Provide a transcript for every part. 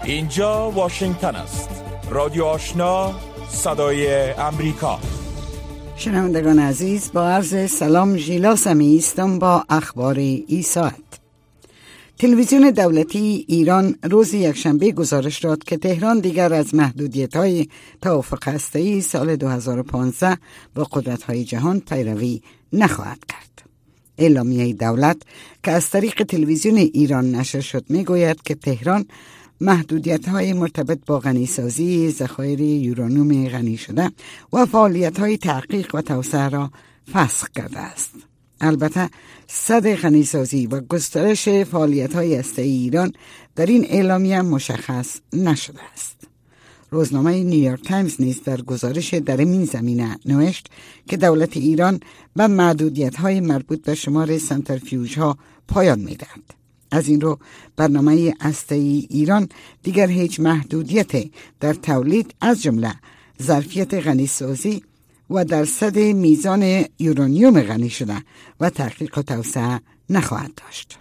اینجا واشنگتن است. رادیو آشنا، صدای امریکا. شنوندگان عزیز، با عرض سلام ژیلا سمی هستم با اخبار این ساعت. تلویزیون دولتی ایران روز یکشنبه گزارش داد که تهران دیگر از محدودیت‌های توافق هسته‌ای سال 2015 با قدرت‌های جهان پیروی نخواهد کرد. اعلامیه دولت که از طریق تلویزیون ایران نشر شد می‌گوید که تهران محدودیت‌های مرتبط با غنیسازی ذخایر یورانیوم غنی شده و فعالیت‌های تحقیق و توسعه را فسخ کرده است. البته سد غنیسازی و گسترش فعالیت‌های هسته‌ای ایران در این اعلامیه مشخص نشده است. روزنامه نیویورک تایمز نیز در گزارش در این زمینه نوشت که دولت ایران به محدودیت‌های مربوط به شمار سنتریفیوژها پایان می‌دهد. از این رو برنامه هسته‌ای ایران دیگر هیچ محدودیت در تولید از جمله ظرفیت غنیسازی و درصد میزان یورانیوم غنی شده و تحقیق و توسعه نخواهد داشت.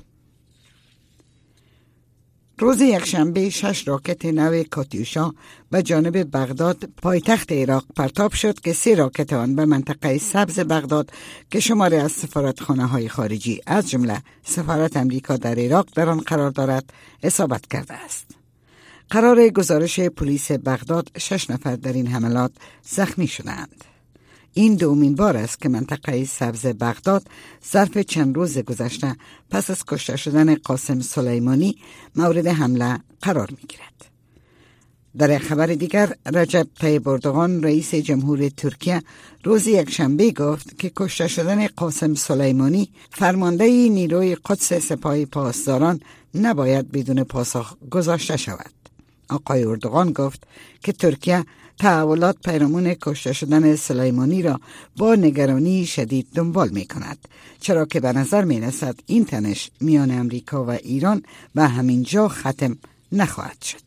روز یکشنبه 6 راکت نو کاتیوشا به جانب بغداد پایتخت عراق پرتاب شد که 3 راکت آن به منطقه سبز بغداد که شماری از سفارتخانه‌های خارجی از جمله سفارت امریکا در عراق در آن قرار دارد اصابت کرده است. قرار گزارش پلیس بغداد 6 نفر در این حملات زخمی شدند. این دومین بار است که منطقه سبز بغداد ظرف چند روز گذشته پس از کشته شدن قاسم سلیمانی مورد حمله قرار می گیرد. در خبر دیگر، رجب طیب اردوغان رئیس جمهور ترکیه روز یکشنبه گفت که کشته شدن قاسم سلیمانی فرمانده نیروی قدس سپاه پاسداران نباید بدون پاسخ گذاشته شود. آقای اردوغان گفت که ترکیه تحولات پیرامون کشته شدن سلیمانی را با نگرانی شدید دنبال می کند، چرا که به نظر می رسد این تنش میان امریکا و ایران به همین جا ختم نخواهد شد.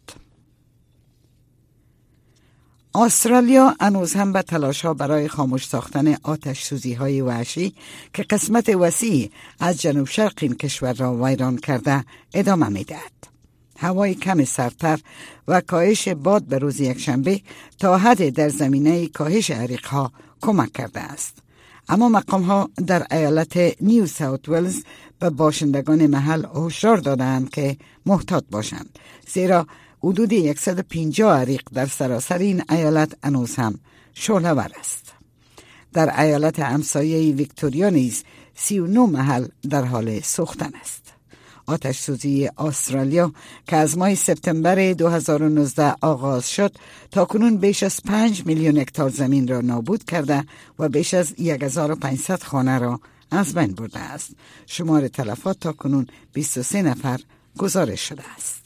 استرالیا هنوز هم به تلاش‌ها برای خاموش ساختن آتش سوزی های وحشی که قسمت وسیعی از جنوب شرق این کشور را ویران کرده ادامه می دهد. هوای کم سردتر و کاهش باد به روز یکشنبه تا حد در زمینه کاهش حریق‌ها کمک کرده است. اما مقام‌ها در ایالت نیو ساوت ولز به باشندگان محل هشدار دادند که محتاط باشند، زیرا حدود 150 حریق در سراسر این ایالت هنوز هم شعله‌ور است. در ایالت همسایه ویکتوریا نیز 39 محل در حال سوختن است. آتش سوزی استرالیا که از ماه سپتامبر 2019 آغاز شد تا کنون بیش از 5 میلیون هکتار زمین را نابود کرده و بیش از 1500 خانه را از بین برده است. شمار تلفات تا کنون 23 نفر گزارش شده است.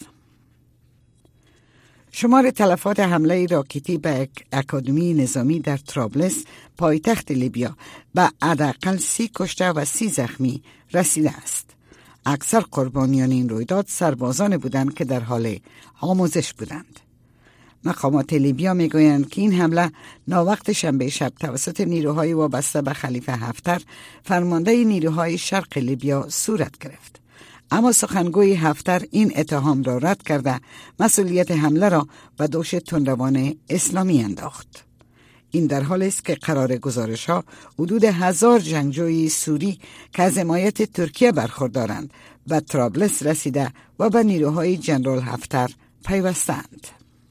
شمار تلفات حمله راکتی به اکادمی نظامی در طرابلس پایتخت لیبیا به حداقل 30 کشته و 30 زخمی رسیده است. اکثر قربانیان این رویداد سربازان بودند که در حال آموزش بودند. مقامات لیبیا میگویند که این حمله ناوقت شنبه شب توسط نیروهای وابسته به خلیفه حفتر فرمانده نیروهای شرق لیبیا صورت گرفت. اما سخنگوی حفتر این اتهام را رد کرده مسئولیت حمله را به دوش تندروان اسلامی انداخت. این در حالی است که قرار گزارش‌ها حدود 1000 جنگجوی سوری که از حمایت ترکیه برخوردارند به طرابلس رسیده و به نیروهای جنرال حفتر پیوستند.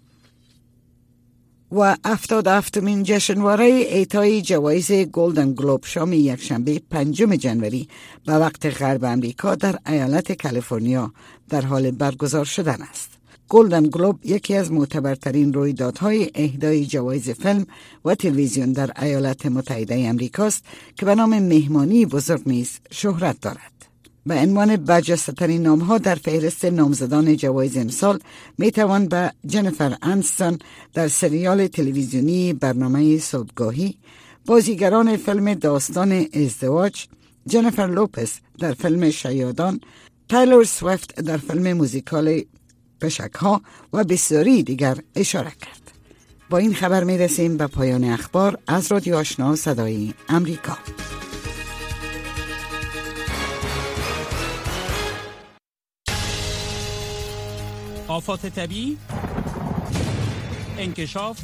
و 77مین جشنواره اعطای جوایز گلدن گلوب شام یکشنبه 5 جنوری به وقت غرب امریکا در ایالت کالیفرنیا در حال برگزار شدن است. گلدن گلوب یکی از معتبرترین رویدادهای اهدای جوایز فیلم و تلویزیون در ایالات متحده امریکاست که به نام مهمانی بزرگ نیز شهرت دارد. به عنوان برجسته‌ترین نام‌ها در فهرست نامزدان جوایز امسال می‌توان به جنیفر انستون در سریال تلویزیونی برنامه صبحگاهی، بازیگران فیلم داستان ازدواج، جنیفر لوپز در فیلم شیادان، تایلور سویفت در فیلم موزیکال پشک‌ها و بسیاری دیگر اشاره کرد. با این خبر می‌رسیم به پایان اخبار از رادیو آشنا صدای امریکا. آفات طبیعی، انکشاف،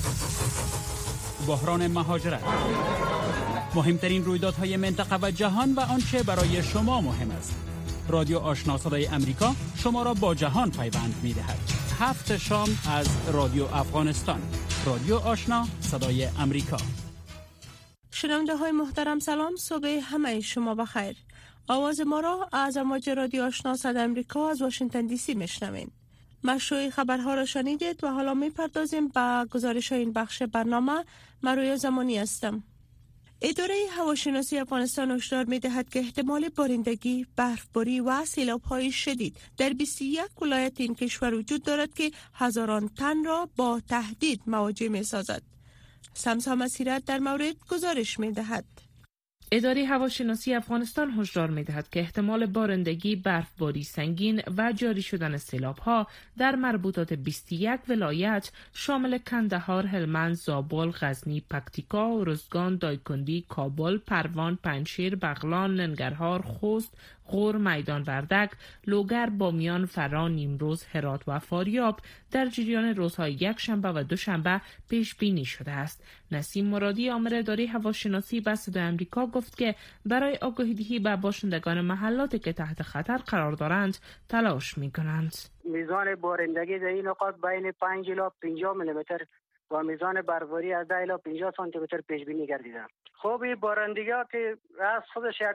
بحران مهاجرت، مهمترین رویدادهای منطقه و جهان و آنچه برای شما مهم است. رادیو آشنا صدای امریکا شما را با جهان پیوند می‌دهد. 7 شام از رادیو افغانستان. رادیو آشنا صدای امریکا. شنونده های محترم سلام، صبح همه شما بخیر. آواز ما را از امواج رادیو آشنا صدای امریکا از واشنگتن دی سی میشنوین. مشروع خبرها را شنیدید و حالا میپردازیم به گزارش این بخش برنامه. من رویا زمانی هستم. اداره هواشناسی افغانستان هشدار می‌دهد که احتمال بارندگی، برفباری و سیلاب‌های شدید در 21 ولایت این کشور وجود دارد که هزاران تن را با تهدید مواجه می‌سازد. سمسا مسیرت در مورد گزارش می‌دهد. اداره هواشناسی افغانستان هشدار می‌دهد که احتمال بارندگی، برفباری سنگین و جاری شدن سیلاب‌ها در مربوطات 21 ولایت شامل کندهار، هلمند، زابل، غزنی، پکتیکا، ارزگان، دایکندی، کابل، پروان، پنجشیر، بغلان، ننگرهار، خوست، غور، میدان وردک، لوگر، بامیان، فرا، نیمروز، هرات و فاریاب در جریان روزهای یک شنبه و دوشنبه پیش بینی شده است. نسیم مرادی، عامل اداره هواشناسی به صدای آمریکا گفت که برای آگاهی دهی به باشندگان محلاتی که تحت خطر قرار دارند تلاش می‌کنند. میزان بارندگی در این نقاط بین 5 الی 50 میلیمتر و میزان برفباری از 10 الی 50 سانتی متر پیش بینی گردیده. خب این بارندگی‌ها که از خودش یک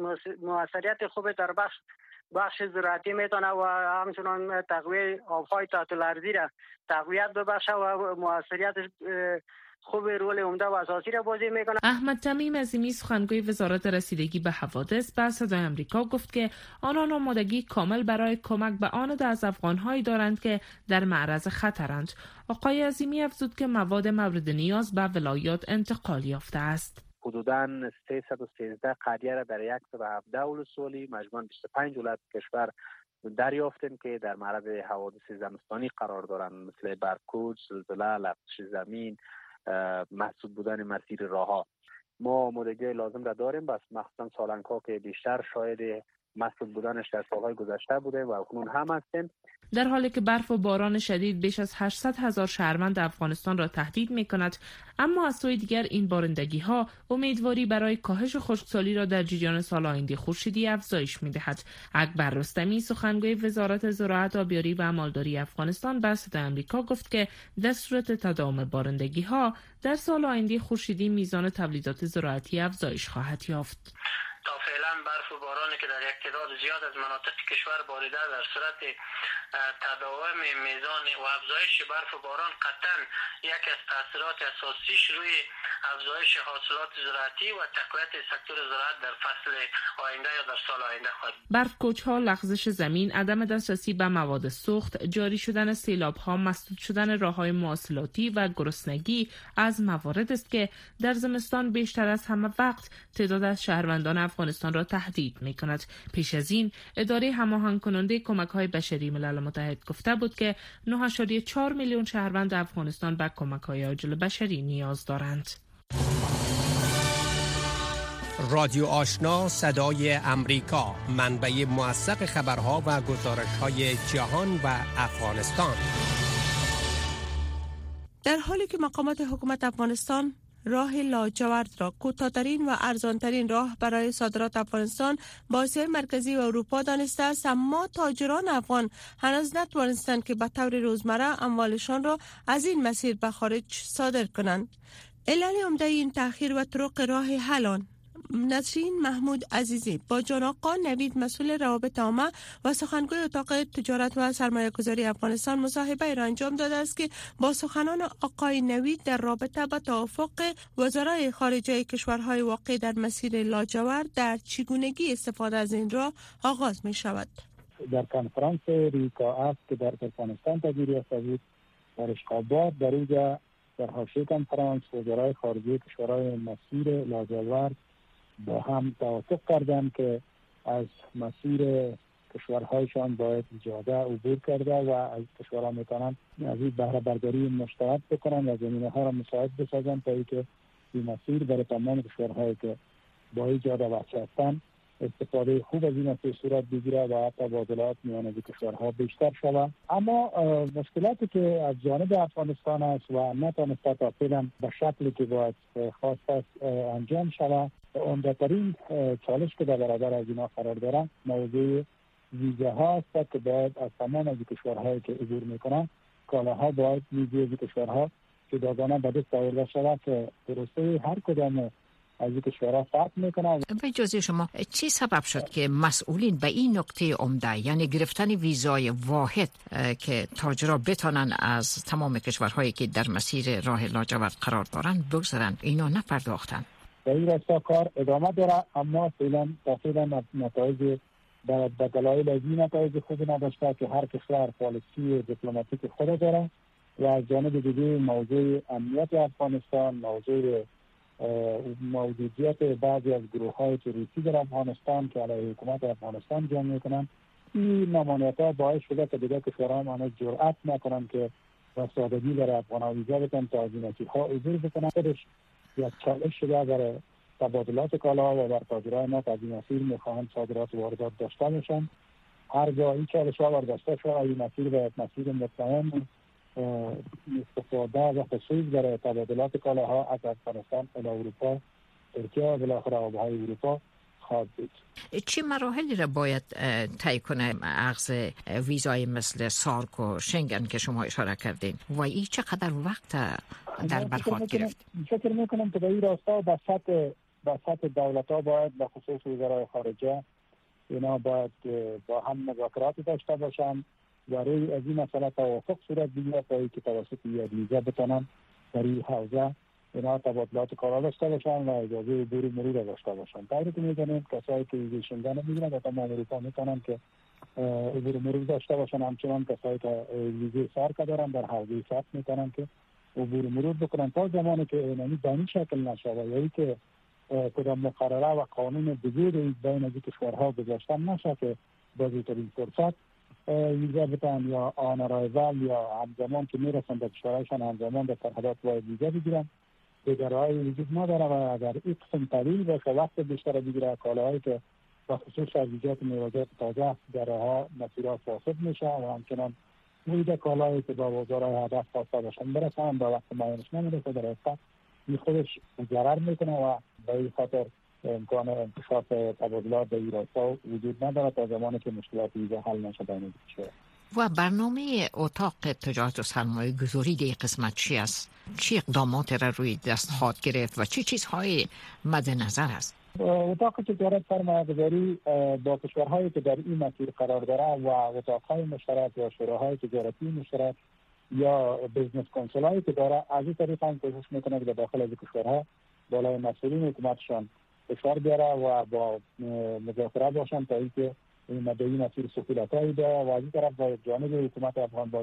موثریت خوب در بخش زراعتی میتونه و همچنان تقویت آب‌های تحت الارضی را تقویت ببخشه و موثریت خوب رول عمده و اساسی را بازی میکنه. احمد تمیم عظیمی، سخنگوی وزارت رسیدگی به حوادث، به صدای آمریکا گفت که آنان آمادگی کامل برای کمک به آن از افغان‌هایی دارند که در معرض خطرند. آقای عظیمی افزود که مواد مورد نیاز به ولایات انتقال یافته است. حدوداً 313 قریه را در 117 ولسوالی مجموعاً 25 ولایت کشور دریافتیم که در معرض حوادث زمستانی قرار دارند، مثل برف‌کوچ، زلزله، لغزش زمین، محدود بودن مسیر راه‌ها. ما آمادگی لازم را داریم، بس مخصوصا سالنگ‌ها که بیشتر شاید محدود بودنش در سالهای گذشته بوده و اکنون هم هستیم. در حالی که برف و باران شدید بیش از 800,000 شهروند افغانستان را تهدید می‌کند، اما از سوی دیگر این بارندگی‌ها امیدواری برای کاهش خشکسالی را در جریان سال آینده خورشیدی افزایش می‌دهد. اکبر رستمی، سخنگوی وزارت زراعت، آبیاری و مالداری افغانستان، به صدای آمریکا گفت که در صورت تداوم بارندگی‌ها در سال آینده خورشیدی میزان تولیدات زراعتی افزایش خواهد یافت. تا فعلا برف و بارانی که در یک تعداد زیاد از مناطق کشور باریده در صورت تداوم میزان و افزایش برف و باران قطعا یک از تاثیرات اساسیش روی افزایش حاصلات زراعتی و تقویت سکتور زراعت در فصل آینده یا در سال آینده خواهد. برف‌کوچ‌ها، لغزش زمین، عدم دسترسی به مواد سوخت، جاری شدن سیلاب‌ها، مسدود شدن راه‌های مواصلاتی و گرسنگی از موارد است که در زمستان بیشتر از همه وقت تعداد از شهروندان افغانستان را تهدید می‌کند. پیش از این اداره هماهنگ کننده کمک‌های بشری ملل متحد گفته بود که 9.4 میلیون شهروند افغانستان به کمک‌های عاجل بشری نیاز دارند. رادیو آشنا صدای امریکا، منبع موثق خبرها و گزارش‌های جهان و افغانستان. در حالی که مقامات حکومت افغانستان راه لاجورد را کوتاه‌ترین و ارزان‌ترین راه برای صادرات افغانستان با آسیای مرکزی و اروپا دانسته است، اما تاجران افغان هنوز نتوانستند که به طور روزمره اموالشان را از این مسیر به خارج صادر کنند. علت عمده این تأخیر و طرق راه حل نسرین محمود عزیزی با جان آقا نوید، مسئول روابط عامه و سخنگوی اتاق تجارت و سرمایه‌گذاری افغانستان، مصاحبه را انجام داده است که با سخنان آقای نوید در رابطه با توافق وزرای خارجه کشورهای واقع در مسیر لاجورد در چگونگی استفاده از این راه آغاز می شود. در کنفرانس ریکا اف که در افغانستان تدبیر یافته بود در اشقاباد، در اینجا در حاشیه کنفرانس وزرای خارجه کشورهای مسیر لاجورد با هم توافق کردند که از مسیر کشورهایشان باید اجازه عبور کرده و از کشورها میتونن از این بهره برداری مشترک بکنن و زمینه ها را مساعد بسازن تا اینکه این مسیر برای تمام کشورهایی که با اجازه وصل هستند استفاده خوب از این مسیر صورت بگیره و تبادلات میان دو کشورها بیشتر شود. اما مشکلاتی که از جانب افغانستان است و نتوانسته تا فعلا به شکلی که باید خواست است انجام شود، عمده‌ترین چالش که در برابر از اینا قرار دارند موضوع ویزاها است که باید از تمام از کشورهایی که عبور میکنن کالاها باید ویزای کشورها جداگانه به دست آورده شود که درسته هر کدام از کشورها فرق میکنه. به اجازه شما، چی سبب شد که مسئولین به این نقطه عمده، یعنی گرفتن ویزای واحد که تاجرها بتانن از تمام کشورهایی که در مسیر راه لاجورد قرار دارند بگذرن، اینا نپرداختن؟ به این راستا کار ادامه داره، اما فعلا نتایج به دلایل از این نتایج خوبی نداشته که هر کشور پالیسی دیپلماتیک خود داره و از جانب دیگه موضوع امنیت افغانستان، موضوع موجودیت بعضی از گروه‌های تروریستی در افغانستان که علیه حکومت افغانستان جنگ میکنن، این نمانیت‌ها باعث شده که دیگه کشورها هنوز جرأت نکنن که با سادگی برای افغان‌ها ویزا بدن تا از این مسیرها عبور بکنن. خودش یک چالش شده برای تبادلات کالا و بر تاجرای ما که از این مسیر میخواهند صادرات و واردات داشته باشند. هر جا این چالش‌ها برداشته شده این مسیر به مسیر مطمئن استفاده و خصوص در تبادلات کالاها از افغانستان الی اروپا، ترکیه و بالاخره آبهای اروپا خواهد بود. چه مراحلی را باید طی کنه اخذ ویزای مثل سارک و شنگن که شما اشاره کردین و این چقدر وقت در بر خواهد گرفت؟ فکر میکنم که به این راستا به سطح دولت‌ها باید به خصوص وزرای خارجه اینا باید با هم مذاکرات داشته باشن و روی از این مسئله توافق صورت بگیره تا اینکه توسط یک ویزا بتونن در این حوزه اینا تبادلات کالا داشته باشن و اجازه عبور مرور داشته باشن. طوری که می‌دونیم کسایی که ویزای شنگن میگیرن در تمام اروپا میتونن که عبور مرور داشته باشن، همچنان کسایی که ویزای سارک دارن در حوزه سارک میتونن که عبور مرور بکنن تا زمانی که اینمی دانی شکل نشه و یعنی که کدام مقرره و قانون دیگه بین از کشورها گذاشته نشه که بازیترین فرصت ویزا بتن یا آن رایزل یا همزمان که میرسن به کشورهایشان همزمان به سرحدات باید ویزا بگیرن. دیگرهای وجود نداره و اگر این قسم طویل باشه وقت بیشتر بگیره کالاهایی که به خصوص از ویزات میوازات تازه درها مسیرها فاسد میشه و همچنان موید کالایی که با وزارای هدف خواسته باشن برسن با وقت معینش نمیرسه در حقیقت این خودش ضرر میکنه و به این خاطر امکان انکشاف تبادلات به ایراسا وجود نداره تا زمانی که مشکلات ویزا حل نشه بین کشورها. و برنامه اتاق تجارت و سرمایه گذاری در قسمت چی است؟ چی اقدامات را روی دست خواهد گرفت و چه چیزهای مد نظر است؟ اتاق تجارت سرمایه گذاری با کشورهایی که در این مسیر قرار داره و اتاقهای مشترک یا شوراهای تجارتی مشترک یا بزنس کنسولایی که داره از این طریق هم کوشش میکنه که داخل از کشورها بالای مسئولین حکومتشان فشار بیاره و با مذاکره باشن تا اینکه این مسیر سهولتایی داره و از این طرف با جانب حکومت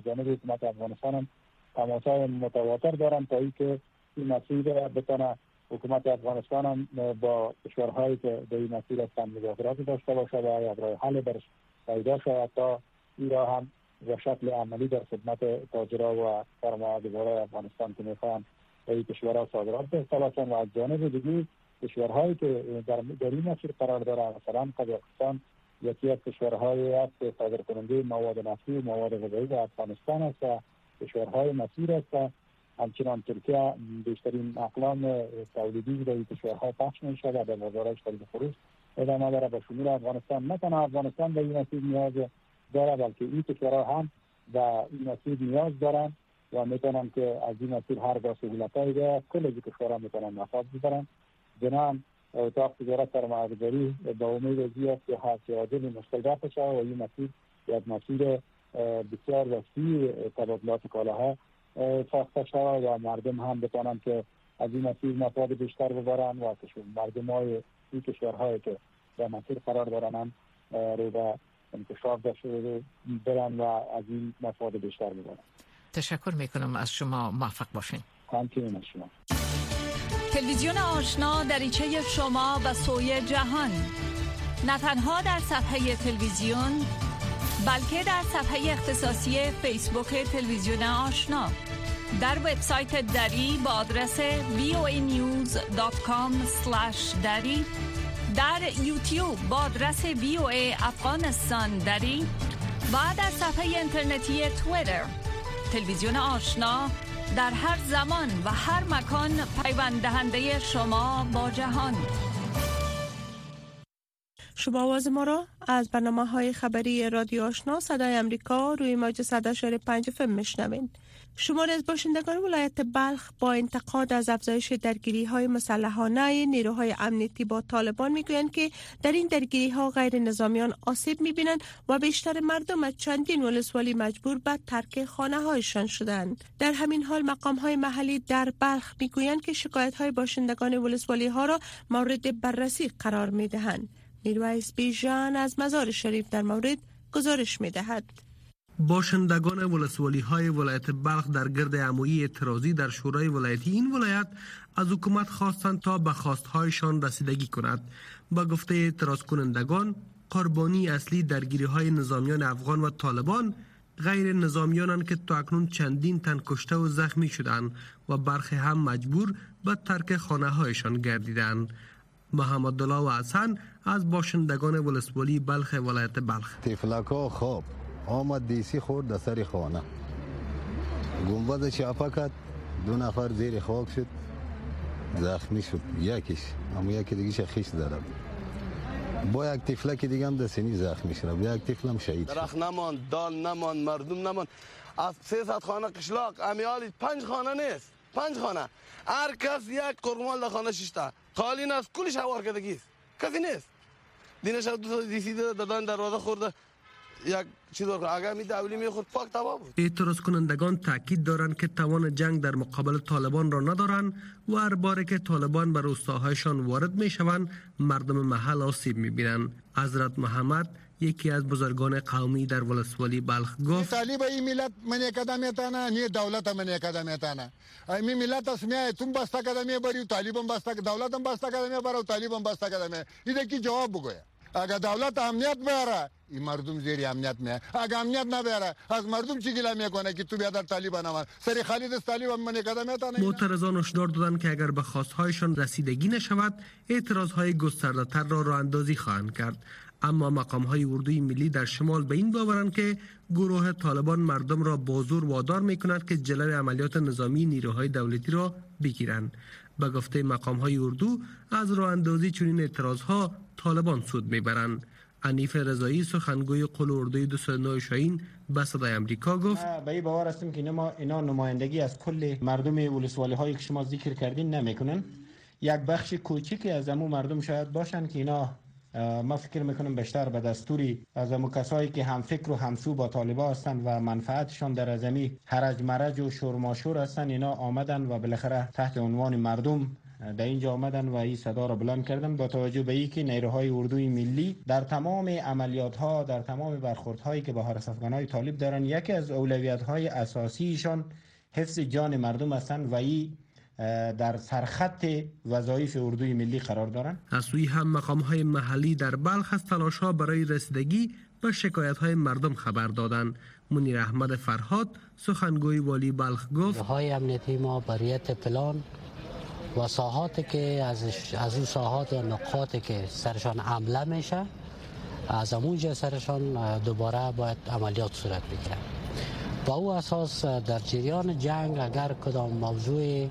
افغانستان هم تماس‌های متواتر دارن تا اینکه این مسیر بتونه حکومت افغانستان هم با کشورهایی که در این مسیر هستن مذاکرات داشته باشه و یک راه حل برش پیدا شود تا این راه هم به شکل عملی در خدمت تاجرها و سرمایه‌گذاران افغانستان که میخوان به این کشورها صادرات داشته باشن و از جانب دیگه کشورهایی که در این مسیر قرار داره مثلا قزاقستان یکی از کشورهایی است که صادرکننده مواد نفتی و مواد غذایی در افغانستان است و کشورهای مسیر است. همچنان ترکیه بیشترین اقلام تولیدی در این کشورها پخش میشه و در بازارش خرید و فروش ادامه داره. به شمول افغانستان نه تنها افغانستان به این مسیر نیاز داره بلکه این کشورها هم به این مسیر نیاز دارن و میتونن که از این مسیر هر گاه سهولتایی ده کل کشورها میتونن مفاد ببرن. جنان اتاق تجارت سرمایه‌گذاری با امید زیاد که حاصل مشکل داشته شود و این مسیر یک مسیر بسیار وسیع تبادلات کالاها ساخته شود و مردم هم بتونن که از این مسیر مفاد بیشتر ببرن و مردمای این کشورهایی که در مسیر قرار دارن هم رو به انکشاف داشته برن و از این مفاد بیشتر ببرن. تشکر میکنم از شما، موفق باشین. همچنین از شما. تلویزیون آشنا دریچه شما به سوی جهان، نه تنها در صفحه تلویزیون بلکه در صفحه اختصاصی فیسبوک تلویزیون آشنا، در وبسایت دری با آدرس voanews.com/dari در یوتیوب با آدرس VOA افغانستان دری و در صفحه اینترنتی توییتر. تلویزیون آشنا در هر زمان و هر مکان پیوند دهنده شما با جهان. شما آواز ما را از برنامه‌های خبری رادیو آشنا صدای امریکا روی موج 100.5 FM میشنوین. شماری از باشندگان ولایت بلخ با انتقاد از افزایش درگیری‌های مسلحانه نیروهای امنیتی با طالبان میگویند که در این درگیری‌ها غیر نظامیان آسیب می‌بینند و بیشتر مردم از چندین ولسوالی مجبور به ترک خانه‌هایشان شدند. در همین حال مقام‌های محلی در بلخ میگویند که شکایت‌های باشندگان ولسوالی‌ها را مورد بررسی قرار می‌دهند. میرویس بیژن از مزار شریف در مورد گزارش می‌دهد. باشندگان ولسوالی‌های ولایت بلخ در گرد عمویی اعتراضی در شورای ولایتی این ولایت از حکومت خواستند تا به خواستهایشان رسیدگی کند. با گفته اعتراض کنندگان، قربانی اصلی درگیری‌های نظامیان افغان و طالبان غیر نظامیانند که تاکنون چندین تن کشته و زخمی شدند و برخی هم مجبور به ترک خانه‌هایشان گردیدند. محمد الله و حسن از باشندگان ولسوالی بلخ ولایت بلخ: تفلکا خواب آمد دیسی خورد در سر خانه، گنبد چاپا کرد، 2 نفر زیر خاک شد، زخمی شد، یکیش اما یکی دیگه خیش زده، با یک تفلک دیگه هم دستینی زخمی شد، یک تفلم شهید شد. درخت نمان، دان نمان، مردم نمان. از 300 خانه قشلاق امیالی 5 خانه نیست، 5 خانه، هر کس یک قرمال در خانه ششته خالی نیست، کلش هوار کردگیست، کسی نیست. دینش 2 تا دیسی دادن دروازه خورده، یک چیز اگر می دولی می خود پاک تباه بود. اعتراض کنندگان تاکید دارند که توان جنگ در مقابل طالبان را ندارند و هر باره که طالبان به روستاهایشان وارد می شوند مردم محل آسیب می بینند. حضرت محمد یکی از بزرگان قومی در ولسوالی بلخ گفت: طالب این ملت من قدم تانا نه دولت من قدم تانا این ملت اسمیه تم بسته قدم بری طالبان بسته دولتم بسته قدم برو طالبان بسته قدم ایده کی جواب بگویا. اگر دولت امنیت بیاره این مردم زیر امنیت میه، اگر امنیت نبیاره از مردم چی گله میکنه که تو بیادر طالبان هم سری خالد از طالبان من قدم تانا. معترضان هشدار دادند که اگر به خواستهایشان رسیدگی نشود اعتراضهای گسترده‌تر را راه اندازی خواهند کرد. اما مقام‌های اردوی ملی در شمال به این باورند که گروه طالبان مردم را با زور وادار می‌کند که جلوی عملیات نظامی نیروهای دولتی را بگیرند. به گفته مقام‌های اردو از راه اندازی چنین اعتراض‌ها طالبان سود می‌برند. حنیف رضایی سخنگوی قل اردوی 209 شاهین به صدای امریکا گفت: به این باور هستیم که اینا نمایندگی از کل مردم ولسوالی‌هایی که شما ذکر کردین نمی‌کنن. یک بخش کوچیکی از همون مردم شاید باشن که اینا ما فکر میکنم بیشتر به دستوری از همون کسایی که هم فکر و همسو با طالبان هستن و منفعتشان در ازمی هرج مرج و شورماشور هستن، اینا آمدن و بالاخره تحت عنوان مردم در اینجا آمدن و این صدا را بلند کردن با توجه به اینکه نیروهای اردوی ملی در تمام عملیات ها، در تمام برخوردهایی که با حرس افغانای طالب دارن، یکی از اولویت های اساسیشان حفظ جان مردم هستند و این در سرخط وظایف اردوی ملی قرار دارند. از سوی هم مقام‌های محلی در بلخ از تلاش‌ها برای رسیدگی به شکایت‌های مردم خبر دادند. منیر احمد فرهاد سخنگوی والی بلخ گفت: های امنیتی ما بریت پلان و ساحاتی که از این ساحات و نقاطی که سرشان حمله میشه از اونجا سرشان دوباره باید عملیات صورت بگیره. با او اساس در جریان جنگ اگر کدام موضوع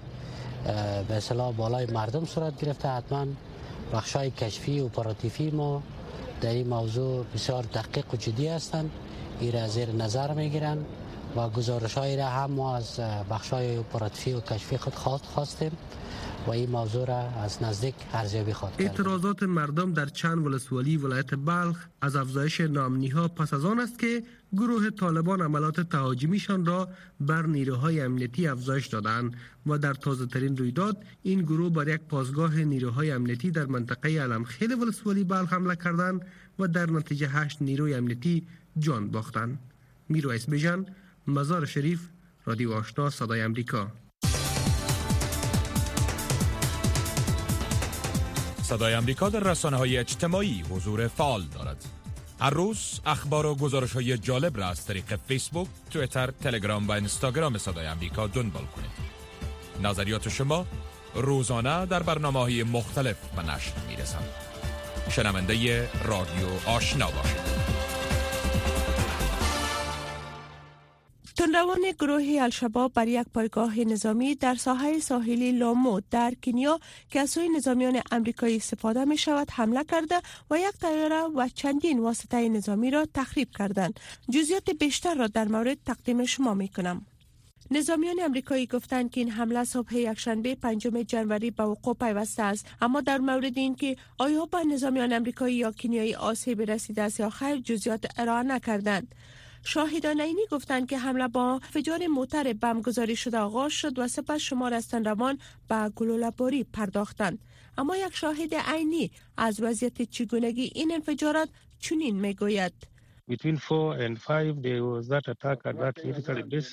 به اصطلاح بالای مردم صورت گرفته، حتما بخشای کشفی و اپراتیفی ما در این موضوع بسیار دقیق و جدی هستند، این را زیر نظر میگیرن و گزارش‌های را هم ما از بخشای اپراتیفی و کشفی خود خواستیم و این موضوع را از نزدیک ارزیابی خواهد کرد. اعتراضات مردم در چند ولسوالی ولایت بلخ از افزایش ناامنی‌ها پس از آن است که گروه طالبان عملات تهاجمیشان را بر نیروهای امنیتی افزایش دادند و در تازه‌ترین رویداد این گروه بر یک پاسگاه نیروهای امنیتی در منطقه علمخیل ولسوالی بلخ حمله کردند و در نتیجه 8 نیروی امنیتی جان باختند. میرویس بیژن، مزار شریف، رادیو آشنا صدای امریکا. صدای امریکا در رسانه‌های اجتماعی حضور فعال دارد. هر روز اخبار و گزارش‌های جالب را از طریق فیسبوک، توییتر، تلگرام و اینستاگرام صدای امریکا دنبال کنید. نظریات شما روزانه در برنامه‌های مختلف به نشر می‌رسند. شنونده رادیو آشنا باشید. تندروان گروه الشباب بر یک پایگاه نظامی در ساحل ساحلی لامو در کنیا که از سوی نظامیان امریکایی استفاده می شود حمله کرده و یک طیاره و چندین واسطه نظامی را تخریب کردند. جزئیات بیشتر را در مورد تقدیم شما می کنم. نظامیان امریکایی گفتند که این حمله صبح یکشنبه 5 جنوری به وقوع پیوسته است، اما در مورد اینکه آیا به نظامیان امریکایی یا کنیایی آسیب رسیده است یا خیر جزئیات ارائه نکردند. شاهدان عینی گفتند که حمله با انفجار موتر بم گذاری شده آغاز شد و سپس شمار از تندروان به گلوله‌باری پرداختند. اما یک شاهد عینی از وضعیت چگونگی این انفجارات چنین میگوید: Between 4 and 5 there was that attack at that military base.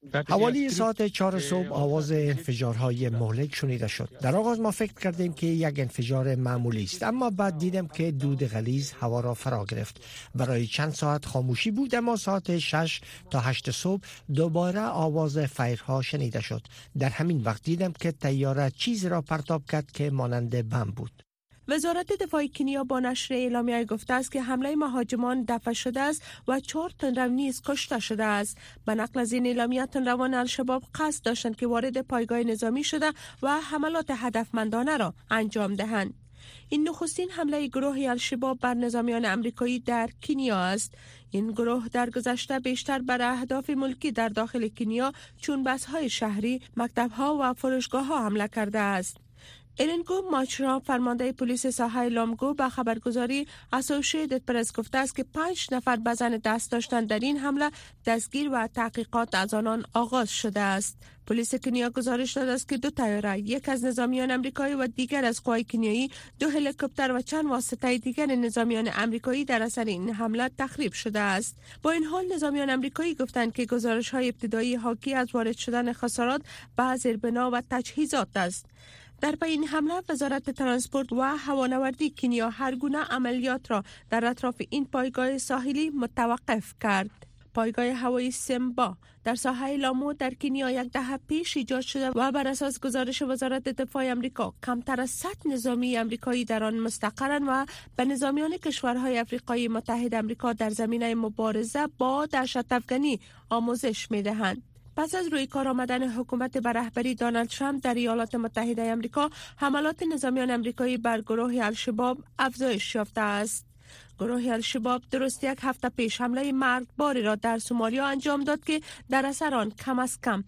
حوالی ساعت 4 صبح آواز انفجارهای مهلک شنیده شد. در آغاز ما فکر کردیم که یک انفجار معمولی است، اما بعد دیدم که دود غلیظ هوا را فرا گرفت. برای چند ساعت خاموشی بود، اما ساعت 6 تا 8 صبح دوباره آواز فایرها شنیده شد. در همین وقت دیدم که طیاره چیزی را پرتاب کرد که مانند بم بود. وزارت دفاع کنیا با نشر اعلامیه گفته است که حمله مهاجمان دفع شده است و 4 تندرو نیز کشته شده است. به نقل از این اعلامیه، تندروان الشباب قصد داشتند که وارد پایگاه نظامی شده و حملات هدفمندانه را انجام دهند. این نخستین حمله گروه الشباب بر نظامیان امریکایی در کنیا است. این گروه در گذشته بیشتر بر اهداف ملکی در داخل کنیا چون بس‌های شهری، مکتب‌ها و فروشگاه‌ها حمله کرده است. ایلنگو ماچرا، فرمانده پلیس ساحل لامگو، به خبرگزاری اسوسییتد پرس گفته است که 5 نفر به زن دست داشتن در این حمله دستگیر و تحقیقات از آنان آغاز شده است. پلیس کنیا گزارش داده است که 2 طیاره، یک از نظامیان امریکایی و دیگر از قوای کنیایی، 2 هلیکوپتر و چند واسطه دیگر نظامیان امریکایی در اثر این حمله تخریب شده است. با این حال نظامیان امریکایی گفتند که گزارش‌های ابتدایی حاکی از وارد شدن خسارات به زیربنا و تجهیزات است. در پی حمله وزارت ترانسپورت و هوانوردی کنیا هر گونه عملیات را در اطراف این پایگاه ساحلی متوقف کرد. پایگاه هوایی سمبا در ساحل لامو در کنیا 10 دهه پیش ایجاد شده و بر اساس گزارش وزارت دفاع آمریکا کمتر از 100 نظامی آمریکایی در آن مستقرند و به نظامیان کشورهای آفریقایی متحد آمریکا در زمینه مبارزه با دهشت افکنی آموزش می‌دهند. پس از روی کار آمدن حکومت بر رهبری دونالد ترامپ در ایالات متحده آمریکا، حملات نظامیان آمریکایی بر گروه الشباب افزایش یافته است. گروه الشباب درست 1 هفته پیش حمله مرگباری را در سومالیا انجام داد که در اثر آن کم از کم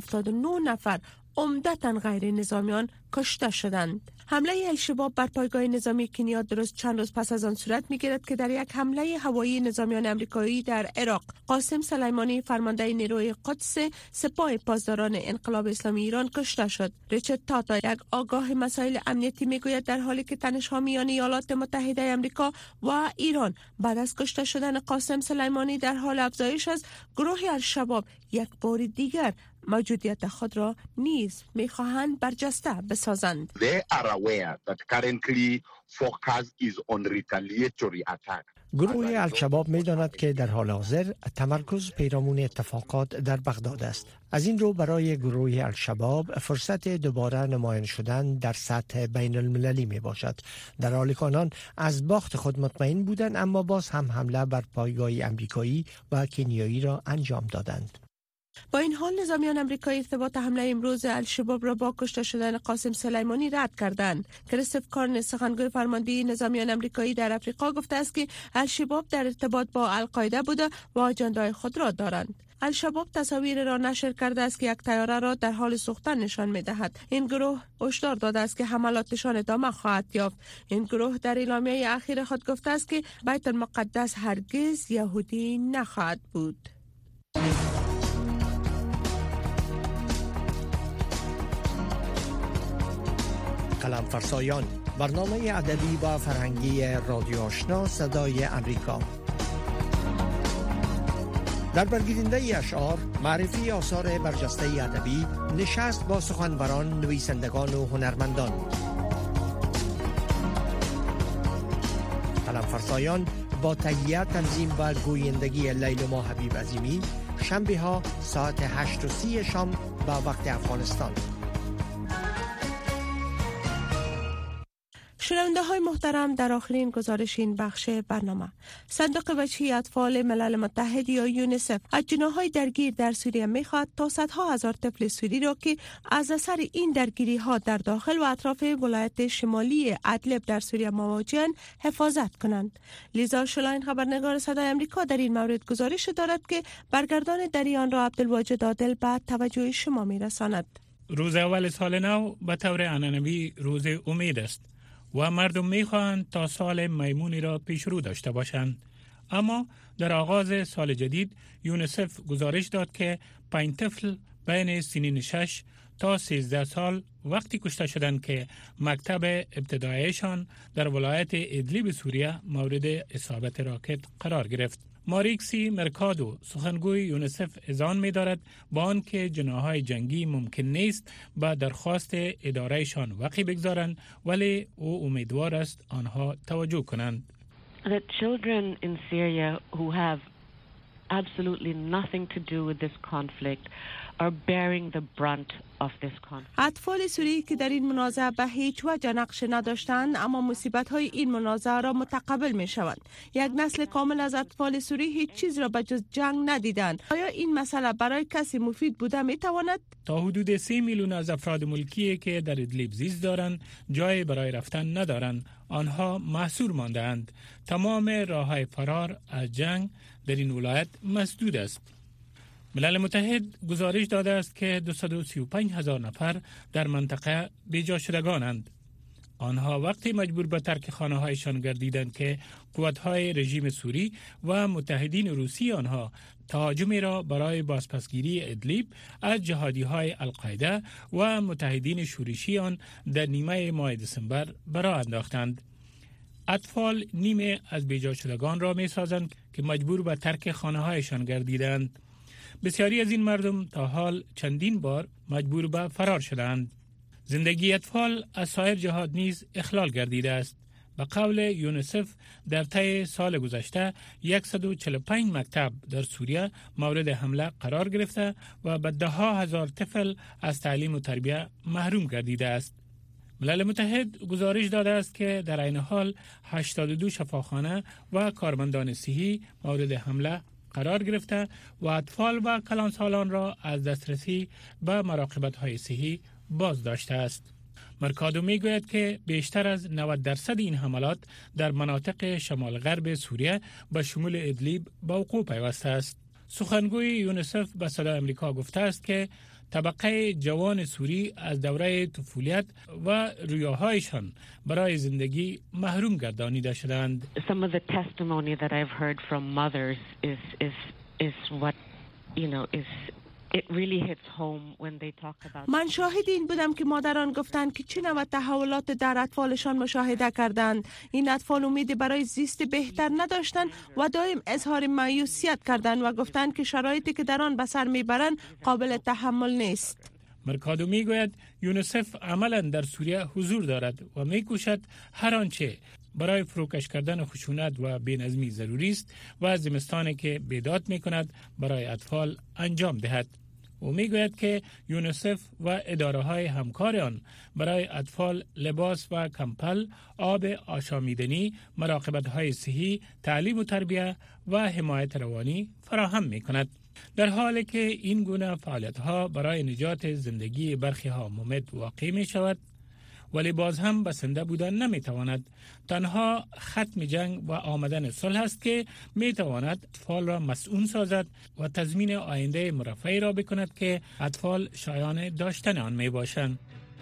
79 نفر عمدتاً غیر نظامیان کشته شدند. حمله الشباب بر پایگاه نظامی کنیا درست چند روز پس از آن صورت می‌گیرد که در یک حمله هوایی نظامیان آمریکایی در عراق، قاسم سلیمانی، فرمانده نیروی قدس سپاه پاسداران انقلاب اسلامی ایران کشته شد. ریچارد تاتا، یک آگاه مسائل امنیتی، میگوید در حالی که تنش‌ها میان ایالات متحده آمریکا و ایران بعد از کشته شدن قاسم سلیمانی در حال افزایش است، گروه الشباب یک بار دیگر موجودیت خود را نیز می‌خواهند برجسته بسازند. They are aware that currently focus is on retaliatory attack. گروه الشباب می‌داند که در حال حاضر تمرکز پیرامون اتفاقات در بغداد است. از این رو برای گروه الشباب فرصت دوباره نمایان شدن در سطح بین المللی می باشد. در حالی که آنان از باخت خود مطمئن بودند، اما باز هم حمله بر پایگاه امریکایی و کنیایی را انجام دادند. با این حال نظامیان امریکایی ارتباط حمله امروز الشباب را با کشته شدن قاسم سلیمانی رد کردند. کریستوف کارن، سخنگوی فرمانده نظامیان امریکایی در آفریقا، گفته است که الشباب در ارتباط با القاعده بوده و آجندای خود را دارند. الشباب تصاویر را نشر کرده است که یک طیاره را در حال سوختن نشان می‌دهد. این گروه هشدار داده است که حملاتشان ادامه خواهد یافت. این گروه در اعلامیه اخیر خود گفته است که بیت المقدس هرگز یهودی نخواهد بود. قلم فرسایان، برنامه ادبی و فرهنگی رادیو آشنا صدای امریکا. در برگیرنده اشعار، معرفی آثار برجسته ادبی، نشست با سخنوران، نویسندگان و هنرمندان. قلم فرسایان با تهیه، تنظیم و گویندگی لیلما حبیب عظیمی، شنبه ها ساعت 8:30 شام به وقت افغانستان. شنونده های محترم، در آخرین گزارش این بخش برنامه، صندوق بچه اطفال ملل متحد یا یونیسف از جناح‌های درگیر در سوریه می‌خواهد تا صدها هزار طفل سوری را که از اثر این درگیری‌ها در داخل و اطراف ولایت شمالی ادلب در سوریه مواجه‌اند حفاظت کنند. لیزا شلاین، خبرنگار صدای آمریکا، در این مورد گزارش دارد که برگردان در آن را عبدالواجد عادل به توجه شما می‌رساند. روز اول سال نو به طور عنعنوی روز امید است و مردم می‌خواهند تا سال میمونی را پیش رو داشته باشند. اما در آغاز سال جدید یونیسف گزارش داد که 5 طفل بین سنین 6 تا 13 سال وقتی کشته شدند که مکتب ابتداییشان در ولایت ادلیب سوریه مورد اصابت راکت قرار گرفت. ماریکسی مرکادو، سخنگوی یونیسف، اذعان می‌دارد با آنکه جناح‌های جنگی ممکن نیست با درخواست ادارهشان وقی بگذارند، ولی او امیدوار است آنها توجه کنند. The children in Syria who have absolutely nothing to do with this conflict are bearing the brunt of this conflict. اطفال سوری که در این منازعه به هیچ وجه نقش نداشتند اما مصیبت‌های این منازعه را متقبل می‌شوند. یک نسل کامل از اطفال سوری هیچ چیز را به جز جنگ ندیدند. آیا این مسئله برای کسی مفید بوده می‌تواند؟ تا حدود 3 میلیون از افراد ملکی که در ادلیب زیست دارند جای برای رفتن ندارند. آنها محصور مانده‌اند. تمام راه‌های فرار از جنگ در این ولایت مسدود است. ملل متحد گزارش داده است که 235,000 نفر در منطقه بیجا شدگانند. آنها وقتی مجبور به ترک خانه‌هایشان گردیدند که قوت‌های رژیم سوری و متحدین روسی آنها تهاجمی را برای بازپسگیری ادلیب از جهادی‌های القاعده و متحدین شورشی آن در نیمه ماه دسامبر برآ انداختند. اطفال نیمه از بیجا شدگان را می‌سازند که مجبور به ترک خانه‌هایشان گردیدند. بسیاری از این مردم تا حال چندین بار مجبور به فرار شدند. زندگی اطفال از سایر جهات نیز اخلال گردیده است. به قول یونیسف در طی سال گذشته 145 مکتب در سوریه مورد حمله قرار گرفته و به ده‌ها هزار طفل از تعلیم و تربیت محروم گردیده است. ملل متحد گزارش داده است که در عین حال 82 شفاخانه و کارمندان صحی مورد حمله قرار گرفته و اطفال و کلانسالان را از دسترسی به مراقبت‌های صحی باز داشته است. مرکادو میگوید که بیشتر از 90% این حملات در مناطق شمال غرب سوریه به شمول ادلیب به وقوع پیوسته است. سخنگوی یونیسف به صدای آمریکا گفته است که طبقه جوان سوری از دوره طفولیت و رویاهایشان برای زندگی محروم گردانیده شدند. Some of the testimony that I've heard from mothers is what it really hits home when they talk about. من شاهد این بودم که مادران گفتند که چه نوع تحولات در اطفالشان مشاهده کردند. این اطفال امید برای زیست بهتر نداشتند و دائم اظهار مایوسیت کردند و گفتند که شرایطی که در آن به سر میبرند قابل تحمل نیست. مرکادو میگوید یونیسف عملا در سوریه حضور دارد و میکوشد هر آنچه برای فروکش کردن خشونت و بی‌نظمی ضروری است و زمستانی که بیداد میکند برای اطفال انجام دهد. او میگوید که یونیسف و اداره‌های همکار آن برای اطفال لباس و کمپل، آب آشامیدنی، مراقبت‌های صحی، تعلیم و تربیت و حمایت روانی فراهم می‌کند. در حالی که این گونه فعالیت‌ها برای نجات زندگی برخی‌ها ممد واقع می‌شود، ولی باز هم بسنده بودن نمیتواند. تنها ختم جنگ و آمدن صلح است که میتواند اطفال را مسئول سازد و تضمین آینده مرفهی را بکند که اطفال شایان داشتن آن میباشند.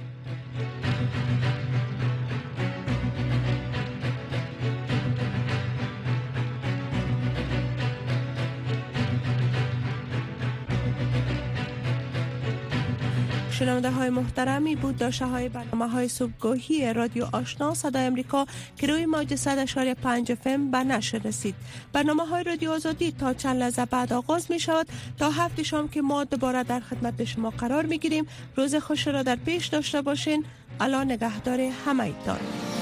شنونده های محترمی بود داشته های برنامه های صبحگاهی رادیو آشنا صدای امریکا که روی موج 100.5 FM به نشر رسید. برنامه های رادیو آزادی تا چند لحظه بعد آغاز می شود تا 7 شام که ما دوباره در خدمت شما قرار می گیریم. روز خوش را در پیش داشته باشین. الله نگهدار همه ایتان.